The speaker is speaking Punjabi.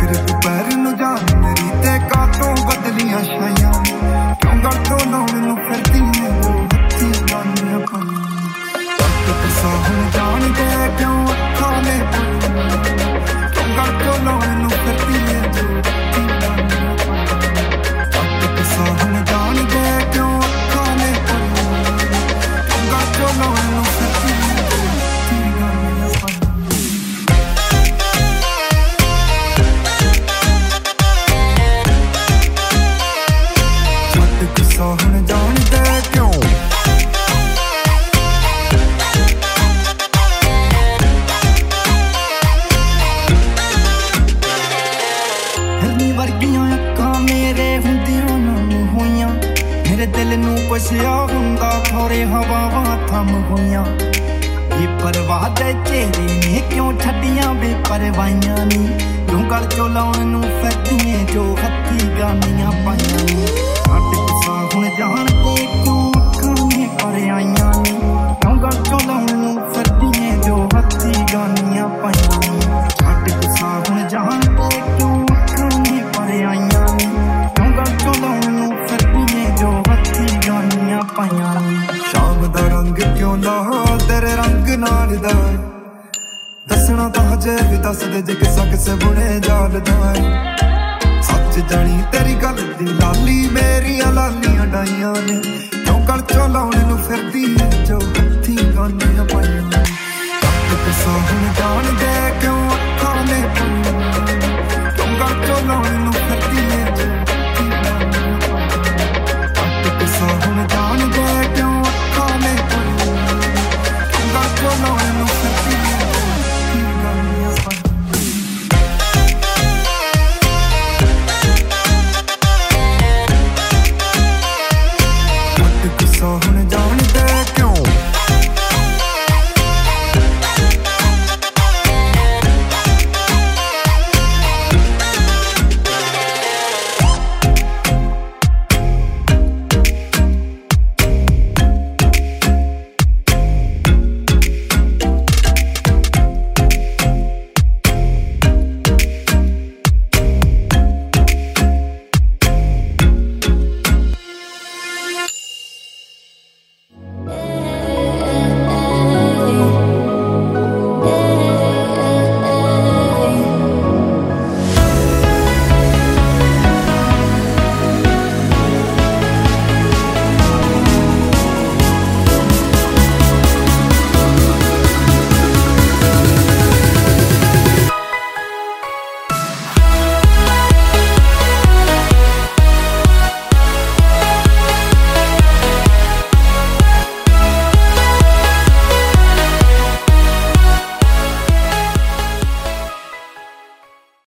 ਫਿਰ ਦੁਪਹਿਰ ਨੂੰ ਜਾਨ ਮੇਰੀ ਤੇ ਕਾਤੋਂ ਬਦਲੀਆਂ ਛਾਈਆਂ ਕਿਉਂ ਗਲ ਤੋਂ ਲਾਉਣ ਨੂੰ ਫਿਰਦੀ ਏ ਹੱਥੀਂ ਗਾਨੀਆਂ ਪਾਈਆਂ ਤੱਕ ਸਾਹਣ ਜਾਣਦੇ ਕਿਉਂ ਅੱਖਾਂ ਨੇ ਕਿਉਂ ਗਲ ਤੋਂ ਲਾਉਣ ਨੂੰ ਫਿਰਦੀ ਏ ਹੱਥੀਂ ਗਾਨੀਆਂ ਪਾਈਆਂ ਤੱਕ ਸਾਹਣ ਜਾਣਦੇ ਕਿਉਂ ਅੱਖਾਂ ਨੇ ਕਿਉਂ ਗਲ ਤੋਂ ਲਾਉਣ ਨੂੰ ਫਿਰਦੀ ਏ ਹੱਥੀਂ ਗਾਨੀਆਂ ਪਾਈਆਂ ਸਾਹਣ ਜਾਣਦੇ ਕਿਉਂ ਹਿਰਨੀ ਵਰਗੀਆਂ ਅੱਖਾਂ ਮੇਰੇ ਹੁੰਦੀਆਂ ਨਮ ਹੋਈਆਂ ਮੇਰੇ ਦਿਲ ਨੂੰ ਕੁਛ ਆ ਹੁੰਦਾ ਥੋੜੇ ਹਵਾਵਾਂ ਥੰਮ ਹੋਈਆਂ ਬੇਪਰਵਾਹ ਦੇ ਚਿਹਰੇ ਨੇ ਕਿਉਂ ਛੱਡੀਆਂ ਬੇਪਰਵਾਹੀਆਂ ਨੀ ਕਿਉਂ ਗਲ ਚੋਂ ਲਾਉਣ ਨੂੰ ਫਿਰਦੀਆਂ ਜੋ ਹੱਥੀਂ ਗਾਨੀਆਂ ਪਾਈਆਂ ਨੀ ਹੁਣ ਜਾਣ ਕੇ ਕਿਉਂ ਅੱਖਾਂ ਨੇ ਪਰ ਆਈਆਂ ਨੀ ਕਿਉਂ ਗਲ ਚੋਂ ਲਾਉਣ ਨੂੰ ਫਿਰਦੀਆਂ ਜੋ ਹੱਥੀਂ ਗਾਨੀਆਂ ਪਾਈਆਂ ਨੀ ਛੱਡ ਗੁੱਸਾ ਹੁਣ ਜਾਣ ਕੇ ਕਿਉਂ ਅੱਖਾਂ ਨੇ ਪਰ ਆਈਆਂ ਨੀ ਕਿਉਂ ਗਲ ਚੋਂ ਲਾਉਣ ਨੂੰ ਫਿਰਦੀਆਂ ਜੋ ਹੱਥੀਂ ਗਾਨੀਆਂ ਪਾਈਆਂ ਨੀ ਸ਼ਾਮ ਦਾ ਰੰਗ ਕਿਉਂ ਲਾਲ ਤੇਰੇ ਰੰਗ ਨਾਲ ਦਾ ਦੱਸਣਾ ਤਾਂ ਹਜੇ ਵੀ ਦੱਸ ਦੇ ਜੇ ਕਿਸੇ ਬੁਣੇ ਜਾਲਦਾ ਸੱਚ ਜਾਣੀ ਤੇਰੀ ਗੱਲ ਦੀ ਲਾਲੀ ਮੇਰੀਆਂ ਲਾਲੀਆਂ ਡਾਈਆਂ ਨੇ ਕਿਉਂ ਗਲ ਚੋਂ ਲਾਉਣ ਨੂੰ ਫਿਰਦੀ ਏ ਜੋ ਹੱਥੀਂ ਗਾਨੀਆਂ ਪਾਈਆਂ ਤੱਕ ਸਾਹਣ ਜਾਣਦੇ ਕਿਉਂ